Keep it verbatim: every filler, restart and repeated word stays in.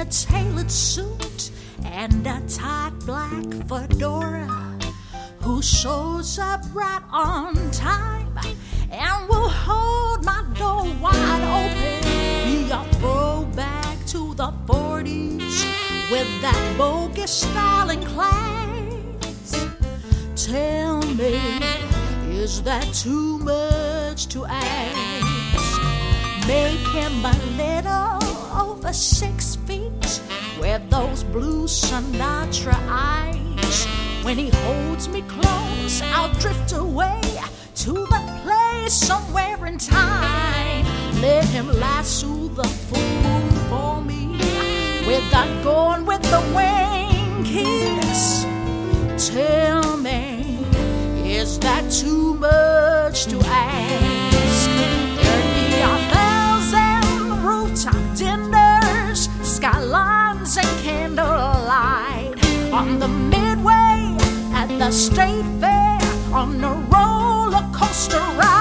a tailored suit and a tight black fedora, who shows up right on time and will hold my door wide open. Be a throwback to the forties with that bogus style and class. Tell me, is that too much to ask? Make him a little over six feet with those blue Sinatra eyes. When he holds me close, I'll drift away to the place somewhere in time. Let him lasso the full moon for me with that going with the wind kiss. Tell me, is that too much to ask? There'd be a thousand rooftop dinners, skylines and candlelight on the Midway, at the State Fair, on a roller coaster ride.